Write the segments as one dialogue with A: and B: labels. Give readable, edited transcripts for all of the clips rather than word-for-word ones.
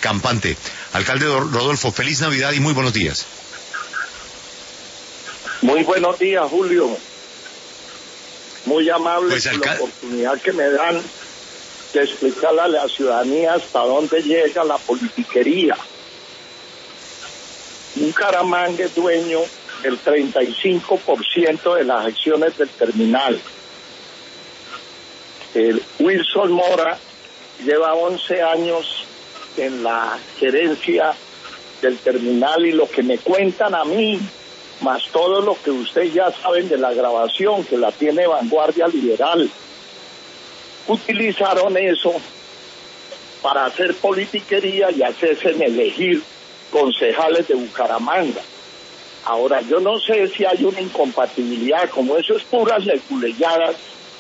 A: campante. Alcalde Rodolfo, feliz Navidad y muy buenos días.
B: Muy buenos días, Julio. Muy amable
A: pues,
B: por la oportunidad que me dan de explicarle a la ciudadanía hasta dónde llega la politiquería. Bucaramanga es dueño del 35% de las acciones del terminal. Wilson Mora lleva 11 años en la gerencia del terminal y lo que me cuentan a mí, más todo lo que ustedes ya saben de la grabación, que la tiene Vanguardia Liberal, utilizaron eso para hacer politiquería y hacerse en elegir concejales de Bucaramanga. Ahora, yo no sé si hay una incompatibilidad, como eso es puras leguleyadas,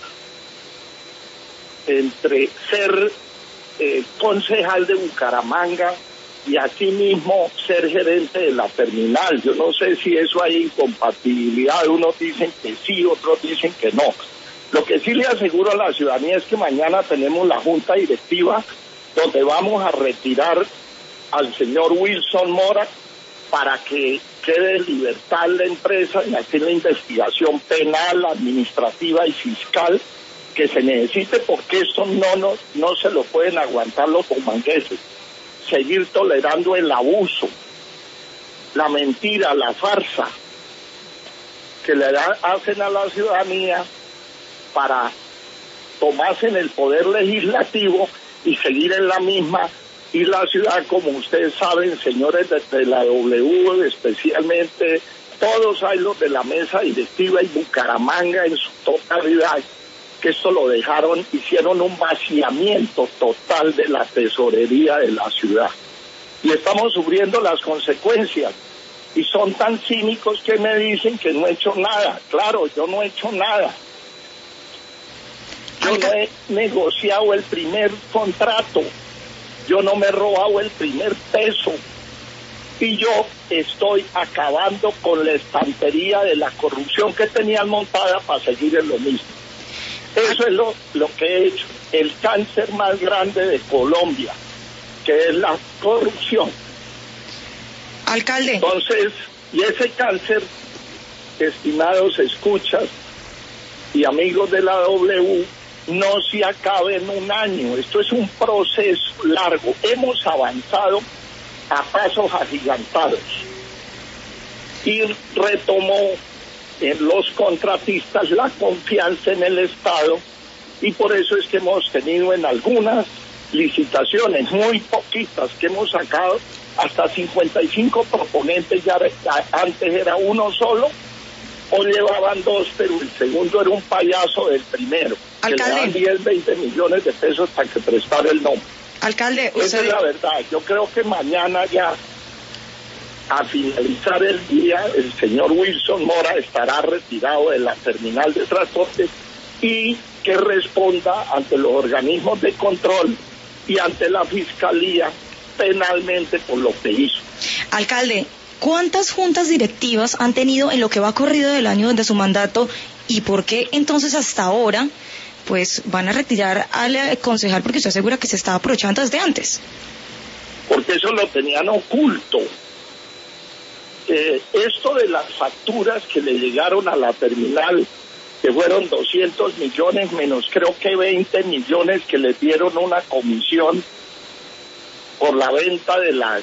B: entre ser concejal de Bucaramanga y asimismo ser gerente de la terminal. Yo no sé si eso hay incompatibilidad, unos dicen que sí, otros dicen que no. Lo que sí le aseguro a la ciudadanía es que mañana tenemos la junta directiva donde vamos a retirar al señor Wilson Mora para que quede en libertad la empresa y hacer la investigación penal, administrativa y fiscal que se necesite, porque esto no se lo pueden aguantar los bumangueses. Seguir tolerando el abuso, la mentira, la farsa que le hacen a la ciudadanía para tomarse en el poder legislativo y seguir en la misma. Y la ciudad, como ustedes saben, señores de la W, especialmente todos hay los de la mesa directiva y Bucaramanga en su totalidad, que esto lo dejaron, hicieron un vaciamiento total de la tesorería de la ciudad. Y estamos sufriendo las consecuencias. Y son tan cínicos que me dicen que no he hecho nada. Claro, yo no he hecho nada. Yo no he negociado el primer contrato. Yo no me he robado el primer peso. Y yo estoy acabando con la estantería de la corrupción que tenían montada para seguir en lo mismo. Eso es lo que he hecho. El cáncer más grande de Colombia, que es la corrupción.
C: Alcalde.
B: Entonces, y ese cáncer, estimados escuchas y amigos de la W, no se acaba en un año. Esto es un proceso largo. Hemos avanzado a pasos agigantados. Y retomó en los contratistas la confianza en el Estado, y por eso es que hemos tenido en algunas licitaciones, muy poquitas, que hemos sacado hasta 55 proponentes. Ya antes era uno solo, o llevaban dos, pero el segundo era un payaso del primero.
C: Alcalde,
B: que le dan 10, 20 millones de pesos para que prestara el nombre.
C: Alcalde,
B: esa es la verdad. Yo creo que mañana ya, a finalizar el día, el señor Wilson Mora estará retirado de la terminal de transporte y que responda ante los organismos de control y ante la fiscalía penalmente por lo que hizo.
C: Alcalde, ¿cuántas juntas directivas han tenido en lo que va corrido del año de su mandato y por qué entonces hasta ahora pues van a retirar al concejal, porque usted asegura que se estaba aprovechando desde antes?
B: Porque eso lo tenían oculto. Esto de las facturas que le llegaron a la terminal, que fueron 200 millones menos creo que 20 millones que le dieron una comisión por la venta de las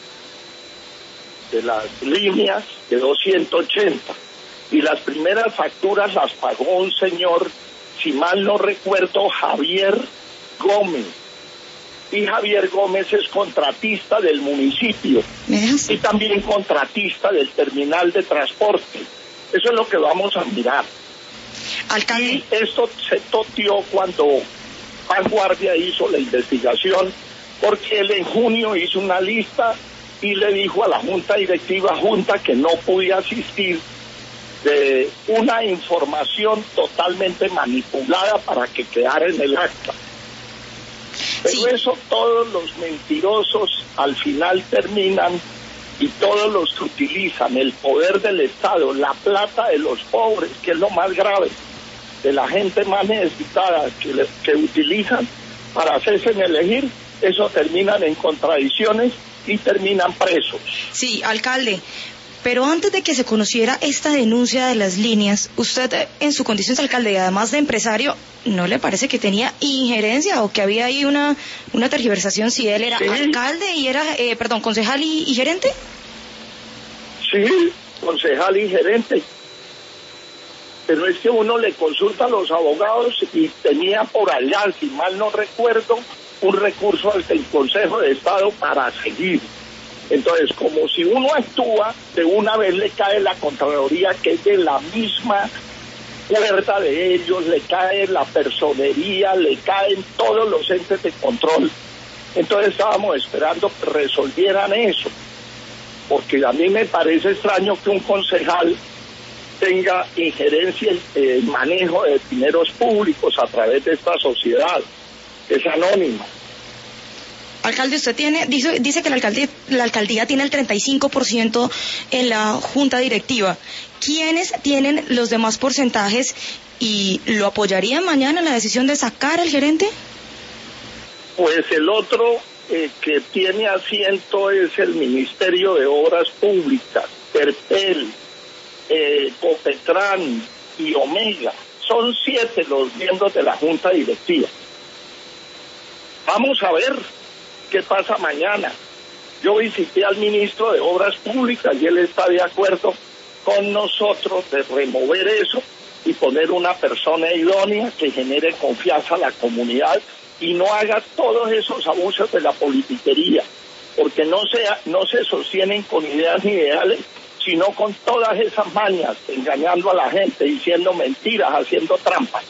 B: líneas, de 280, y las primeras facturas las pagó un señor, si mal no recuerdo, Javier Gómez. Y Javier Gómez es contratista del municipio y también contratista del terminal de transporte. Eso es lo que vamos a mirar.
C: Alcalde.
B: Y esto se toteó cuando Vanguardia hizo la investigación, porque él en junio hizo una lista y le dijo a la junta directiva que no podía asistir, de una información totalmente manipulada para que quedara en el acta. Pero sí, eso todos los mentirosos al final terminan, y todos los que utilizan el poder del Estado, la plata de los pobres, que es lo más grave, de la gente más necesitada, que utilizan para hacerse elegir, eso terminan en contradicciones y terminan presos.
C: Sí, alcalde, pero antes de que se conociera esta denuncia de las líneas, usted en su condición de alcalde y además de empresario, ¿no le parece que tenía injerencia o que había ahí una tergiversación si él era alcalde y era, concejal y gerente?
B: Sí, concejal y gerente. Pero es que uno le consulta a los abogados y tenía por allá, si mal no recuerdo, un recurso ante el Consejo de Estado para seguir. Entonces, como si uno actúa, de una vez le cae la Contraloría, que es de la misma cuerda de ellos, le cae la personería, le caen todos los entes de control. Entonces estábamos esperando que resolvieran eso, porque a mí me parece extraño que un concejal tenga injerencia en manejo de dineros públicos a través de esta sociedad, que es anónima.
C: Alcalde, usted dice que la alcaldía tiene el 35% en la junta directiva. ¿Quiénes tienen los demás porcentajes y lo apoyarían mañana en la decisión de sacar al gerente?
B: Pues el otro que tiene asiento es el Ministerio de Obras Públicas, Terpel, Copetran y Omega. Son 7 los miembros de la junta directiva. Vamos a ver qué pasa mañana. Yo visité al ministro de Obras Públicas y él está de acuerdo con nosotros de remover eso y poner una persona idónea que genere confianza a la comunidad y no haga todos esos abusos de la politiquería, porque no se sostienen con ideas ni ideales, sino con todas esas mañas, engañando a la gente, diciendo mentiras, haciendo trampas.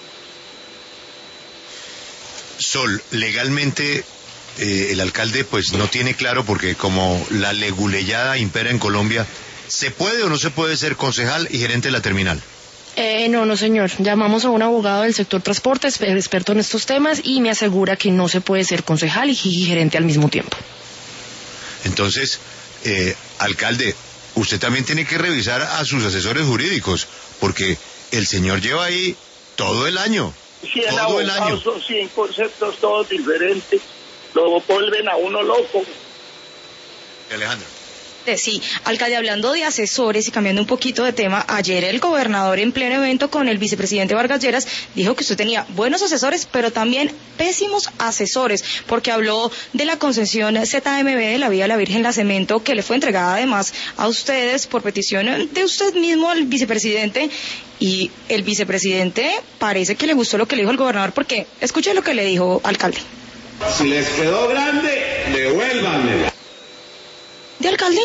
A: Sol, legalmente el alcalde pues no tiene claro, porque como la leguleyada impera en Colombia, ¿se puede o no se puede ser concejal y gerente de la terminal?
D: No, señor. Llamamos a un abogado del sector transporte, experto en estos temas, y me asegura que no se puede ser concejal y gerente al mismo tiempo.
A: Entonces, alcalde, usted también tiene que revisar a sus asesores jurídicos, porque el señor lleva ahí todo el año.
B: 100 abogados son 100 conceptos todos diferentes, lo vuelven a uno loco.
A: Alejandro.
C: Sí, alcalde, hablando de asesores y cambiando un poquito de tema, ayer el gobernador en pleno evento con el vicepresidente Vargas Lleras dijo que usted tenía buenos asesores, pero también pésimos asesores, porque habló de la concesión ZMB de la vía La Virgen La Cemento, que le fue entregada además a ustedes por petición de usted mismo al vicepresidente, y el vicepresidente parece que le gustó lo que le dijo el gobernador, porque escuche lo que le dijo, alcalde.
E: Si les quedó grande, devuélvanmela.
C: ¿De alcalde?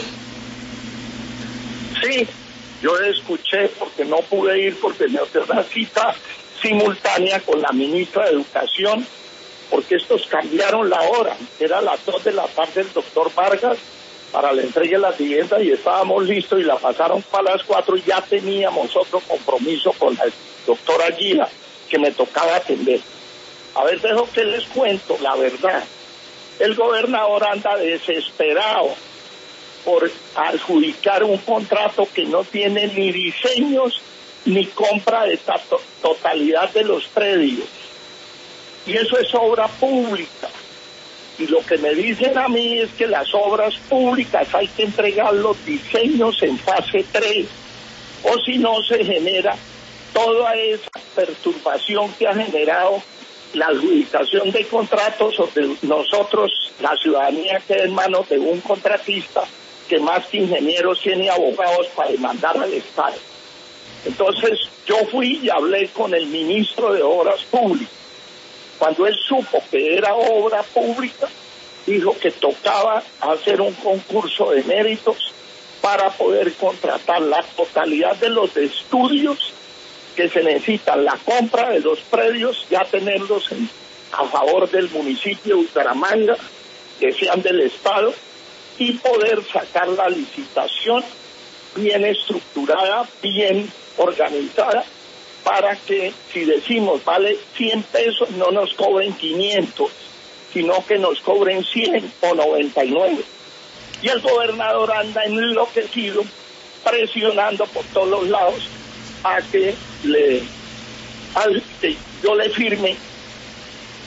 B: Sí, yo escuché porque no pude ir porque me hice una cita simultánea con la ministra de Educación, porque estos cambiaron la hora. Era las 2 de la tarde el doctor Vargas para la entrega de las viviendas y estábamos listos y la pasaron para las 4 y ya teníamos otro compromiso con el doctor Aguila que me tocaba atender. A ver, dejo que les cuento la verdad. El gobernador anda desesperado por adjudicar un contrato que no tiene ni diseños ni compra de totalidad de los predios. Y eso es obra pública. Y lo que me dicen a mí es que las obras públicas hay que entregar los diseños en fase 3, o si no se genera toda esa perturbación que ha generado la adjudicación de contratos, donde nosotros, la ciudadanía, queda en manos de un contratista que más que ingenieros tiene abogados para demandar al Estado. Entonces yo fui y hablé con el ministro de Obras Públicas. Cuando él supo que era obra pública, dijo que tocaba hacer un concurso de méritos para poder contratar la totalidad de los estudios que se necesitan, la compra de los predios, ya tenerlos a favor del municipio de Bucaramanga, que sean del Estado, y poder sacar la licitación bien estructurada, bien organizada, para que si decimos vale 100 pesos, no nos cobren 500, sino que nos cobren 100 o 99. Y el gobernador anda enloquecido, presionando por todos los lados a que yo le firme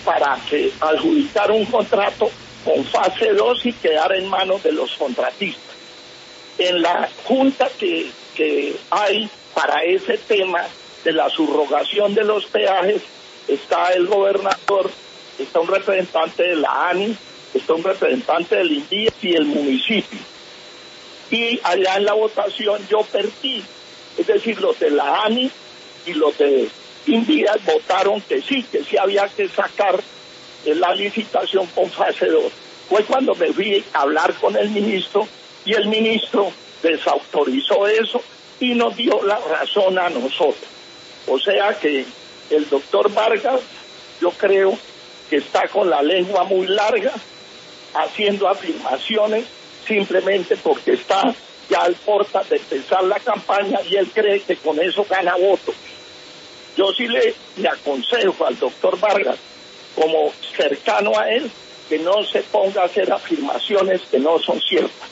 B: para que adjudicar un contrato con fase 2 y quedar en manos de los contratistas. En la junta que hay para ese tema de la subrogación de los peajes está el gobernador, está un representante de la ANI, está un representante del INDIE y el municipio. Y allá en la votación yo perdí, es decir, los de la ANI y los de INDIE votaron que sí había que sacar la licitación con fase 2. Fue cuando me fui a hablar con el ministro y el ministro desautorizó eso y nos dio la razón a nosotros. O sea que el doctor Vargas, yo creo que está con la lengua muy larga, haciendo afirmaciones simplemente porque está ya al porta de empezar la campaña y él cree que con eso gana votos. Yo sí le aconsejo al doctor Vargas, como cercano a él, que no se ponga a hacer afirmaciones que no son ciertas.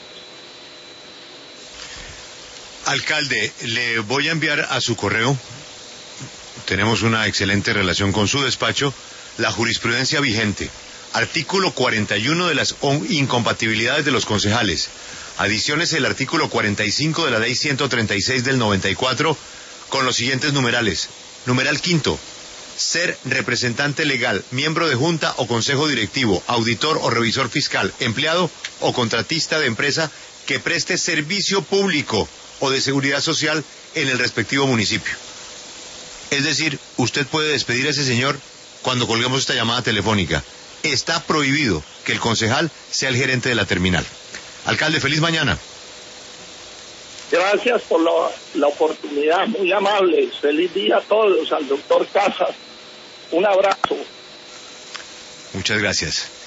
A: Alcalde, le voy a enviar a su correo, tenemos una excelente relación con su despacho, la jurisprudencia vigente, artículo 41 de las incompatibilidades de los concejales, adiciones el artículo 45 de la ley 136 del 94 con los siguientes numerales. Numeral quinto, ser representante legal, miembro de junta o consejo directivo, auditor o revisor fiscal, empleado o contratista de empresa que preste servicio público o de seguridad social en el respectivo municipio. Es decir, usted puede despedir a ese señor cuando colguemos esta llamada telefónica. Está prohibido que el concejal sea el gerente de la terminal. Alcalde, feliz mañana.
B: Gracias por la oportunidad, muy amable. Feliz día a todos, al doctor Casas. Un abrazo.
A: Muchas gracias.